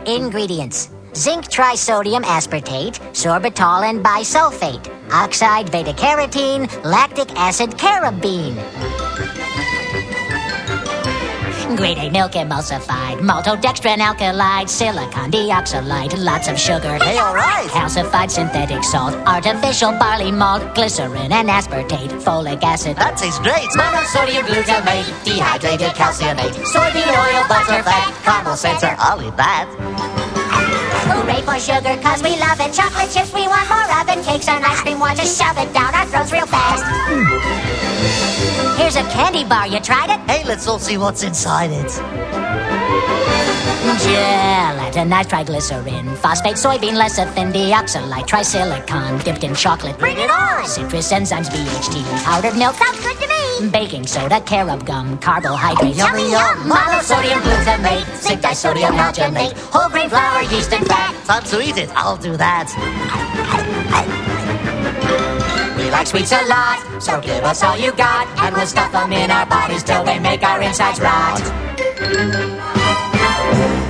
Ingredients: zinc trisodium aspartate, sorbitol and bisulfate, oxide beta-carotene, lactic acid carabine. Grade A milk emulsified, maltodextrin alkylide, silicon dioxide, lots of sugar. Hey, all right. Calcified synthetic salt, artificial barley malt, glycerin and aspartate, folic acid. That tastes great. Monosodium glutamate, dehydrated calciumate, soybean oil, butter, fat, caramel center. I'll eat that. Hooray for sugar, cause we love it. Chocolate chips, we want more of it. Cakes and ice cream, want to shove it down our throats real fast. Here's a candy bar, you tried it? Hey, let's all see what's inside it. Gelatinized triglycerin, phosphate, soybean lecithin, deoxylite, trisilicon, dipped in chocolate. Bring it on! Citrus enzymes, BHT, powdered milk. Sounds good to me! Baking soda, carob gum, carbohydrates. Yummy, yum! Monosodium glutamate, zinc disodium alginate, whole grain flour, yeast and fat. Time to eat it. I'll do that. We like sweets a lot, so give us all you got, and we'll stuff them in our bodies till they make our insides rot.